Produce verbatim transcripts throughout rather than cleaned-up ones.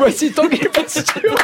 Voici Tanguy Passion.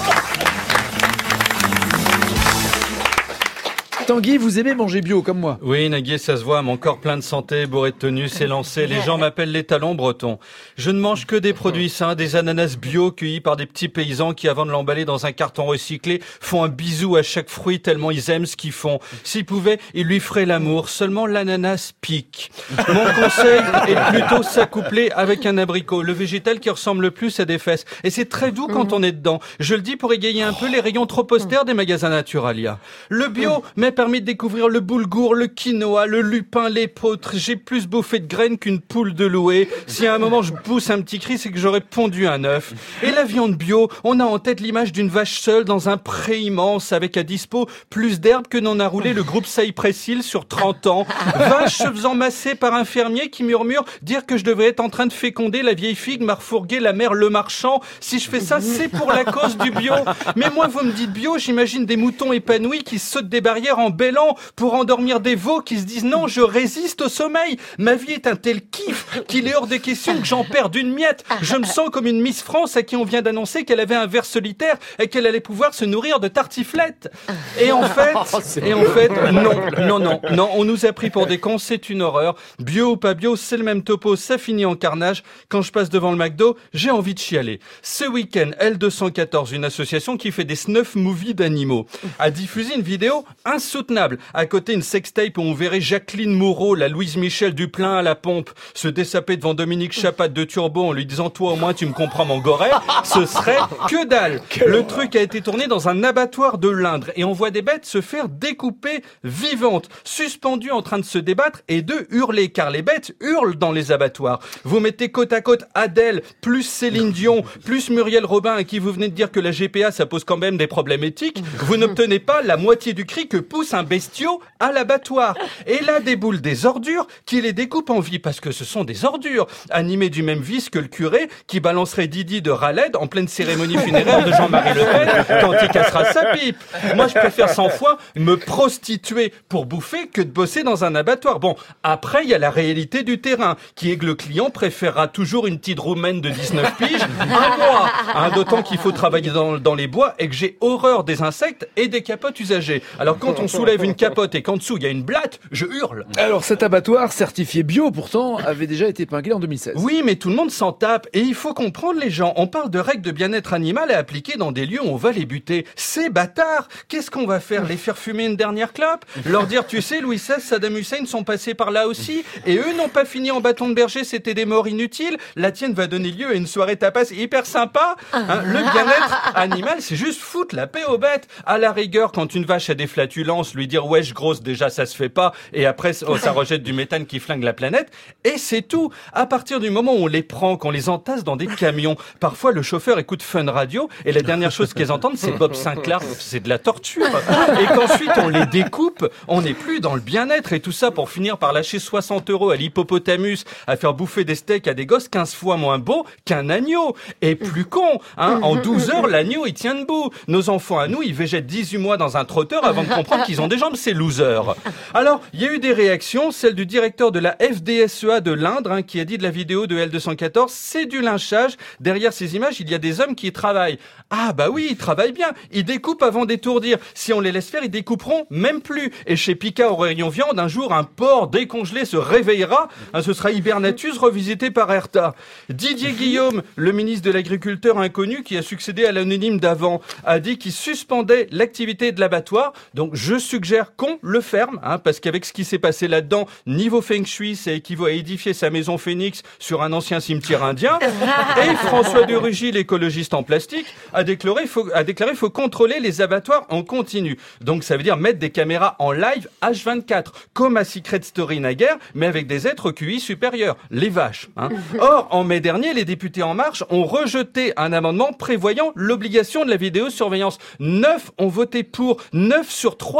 Tanguy, vous aimez manger bio comme moi? Oui, Nagui, ça se voit, mon corps plein de santé, bourré de tenue, c'est lancé. Les gens m'appellent les talons bretons. Je ne mange que des produits sains, des ananas bio cueillis par des petits paysans qui, avant de l'emballer dans un carton recyclé, font un bisou à chaque fruit tellement ils aiment ce qu'ils font. S'ils pouvaient, ils lui feraient l'amour. Seulement l'ananas pique. Mon conseil est plutôt s'accoupler avec un abricot, le végétal qui ressemble le plus à des fesses. Et c'est très doux quand on est dedans. Je le dis pour égayer un peu les rayons trop austères des magasins Naturalia. Le bio, mais permis de découvrir le boulgour, le quinoa, le lupin, l'épeautre. J'ai plus bouffé de graines qu'une poule de louée. Si à un moment je pousse un petit cri, c'est que j'aurais pondu un œuf. Et la viande bio, on a en tête l'image d'une vache seule dans un pré immense avec à dispo plus d'herbe que n'en a roulé le groupe Cypress-Hill sur trente ans. Vache se faisant masser par un fermier qui murmure dire que je devrais être en train de féconder la vieille figue m'a refourgué la mère Le Marchand. Si je fais ça, c'est pour la cause du bio. Mais moi, vous me dites bio, j'imagine des moutons épanouis qui sautent des barrières en bêlant pour endormir des veaux qui se disent non, je résiste au sommeil. Ma vie est un tel kiff qu'il est hors de question que j'en perde une miette. Je me sens comme une Miss France à qui on vient d'annoncer qu'elle avait un ver solitaire et qu'elle allait pouvoir se nourrir de tartiflettes. Et en fait, et en fait, non, non, non, non, on nous a pris pour des cons, c'est une horreur. Bio ou pas bio, c'est le même topo, ça finit en carnage. Quand je passe devant le McDo, j'ai envie de chialer. Ce week-end, L deux cent quatorze, une association qui fait des snuff movies d'animaux, a diffusé une vidéo insoutenable. À côté, une sextape où on verrait Jacqueline Moreau, la Louise Michel du plein à la pompe, se dessaper devant Dominique Chapat de Turbo en lui disant « Toi, au moins, tu me comprends, mon goret », ce serait que dalle. Le truc a été tourné dans un abattoir de l'Indre et on voit des bêtes se faire découper vivantes, suspendues en train de se débattre et de hurler, car les bêtes hurlent dans les abattoirs. Vous mettez côte à côte Adèle, plus Céline Dion, plus Muriel Robin, à qui vous venez de dire que la G P A, ça pose quand même des problèmes éthiques, vous n'obtenez pas la moitié du cri que pousse un bestiau à l'abattoir. Et là déboulent des ordures qui les découpent en vie, parce que ce sont des ordures, animées du même vice que le curé qui balancerait Didi de Raled en pleine cérémonie funéraire de Jean-Marie Le Pen quand il cassera sa pipe. Moi, je préfère cent fois me prostituer pour bouffer que de bosser dans un abattoir. Bon, après, il y a la réalité du terrain, qui est que le client préférera toujours une petite roumaine de dix-neuf piges à moi. Hein, d'autant qu'il faut travailler dans, dans les bois et que j'ai horreur des insectes et des capotes usagées. Alors, quand on soulève une capote et qu'en dessous, il y a une blatte, je hurle. Alors, cet abattoir certifié bio, pourtant, avait déjà été épinglé en deux mille seize. Oui, mais tout le monde s'en tape. Et il faut comprendre les gens. On parle de règles de bien-être animal à appliquer dans des lieux où on va les buter. C'est bâtard. Qu'est-ce qu'on va faire? Les faire fumer une dernière clope? Leur dire, tu sais, Louis seize, Saddam Hussein sont passés par là aussi? Et eux n'ont pas fini en bâton de berger, c'était des morts inutiles? La tienne va donner lieu à une soirée tapas hyper sympa. Hein, le bien-être animal, c'est juste foutre la paix aux bêtes. À la rigueur, quand une vache a des flatulences, lui dire, wesh grosse, déjà ça se fait pas. Et après, oh, ça rejette du méthane qui flingue la planète. Et c'est tout. À partir du moment où on les prend, qu'on les entasse dans des camions, parfois le chauffeur écoute Fun Radio et la dernière chose qu'ils entendent, c'est Bob Sinclair. C'est de la torture. Et qu'ensuite on les découpe, on n'est plus dans le bien-être. Et tout ça pour finir par lâcher soixante euros à l'hippopotamus à faire bouffer des steaks à des gosses quinze fois moins beaux qu'un agneau. Et plus con, hein, en douze heures, l'agneau il tient debout. Nos enfants à nous, ils végètent dix-huit mois dans un trotteur avant de comprendre qu'ils ont des jambes, ces losers. Alors, il y a eu des réactions, celle du directeur de la F D S E A de l'Indre, hein, qui a dit de la vidéo de L deux cent quatorze, c'est du lynchage. Derrière ces images, il y a des hommes qui y travaillent. Ah bah oui, ils travaillent bien. Ils découpent avant d'étourdir. Si on les laisse faire, ils découperont même plus. Et chez Pika au rayon viande, un jour, un porc décongelé se réveillera. Hein, ce sera Hibernatus revisité par Erta. Didier Guillaume, le ministre de l'Agriculture inconnu qui a succédé à l'anonyme d'avant, a dit qu'il suspendait l'activité de l'abattoir. Donc je suggère qu'on le ferme, hein, parce qu'avec ce qui s'est passé là-dedans, niveau feng shui, ça équivaut à édifier sa maison phénix sur un ancien cimetière indien. Et François de Rugy, l'écologiste en plastique, a déclaré faut, a déclaré faut contrôler les abattoirs en continu. Donc ça veut dire mettre des caméras en live H vingt-quatre, comme à Secret Story naguère, mais avec des êtres au Q I supérieur, les vaches. Hein. Or, en mai dernier, les députés En Marche ont rejeté un amendement prévoyant l'obligation de la vidéosurveillance. Neuf ont voté pour, neuf sur trois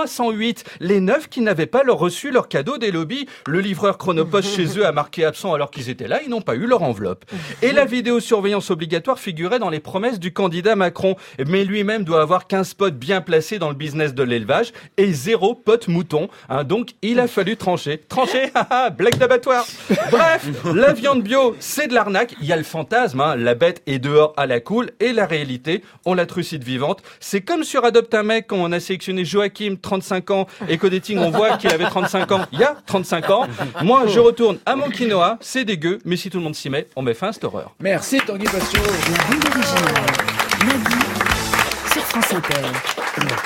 cent huit, les neuf qui n'avaient pas leur reçu leur cadeau des lobbies. Le livreur Chronopost chez eux a marqué absent alors qu'ils étaient là, ils n'ont pas eu leur enveloppe. Et la vidéosurveillance obligatoire figurait dans les promesses du candidat Macron. Mais lui-même doit avoir quinze potes bien placés dans le business de l'élevage et zéro pote mouton. Hein, donc il a fallu trancher. Trancher, haha, blague d'abattoir. Bref, la viande bio, c'est de l'arnaque. Il y a le fantasme, hein, la bête est dehors à la cool, et la réalité, on la trucide vivante. C'est comme sur Adopte un mec quand on a sélectionné Joachim, trente-cinq ans, et qu'au dating on voit qu'il avait trente-cinq ans. Il y a trente-cinq ans. Moi, je retourne à mon quinoa, c'est dégueu, mais si tout le monde s'y met, on met fin à cette horreur. Merci Tanguy Passion. La bande originale. Nagui sur France Inter.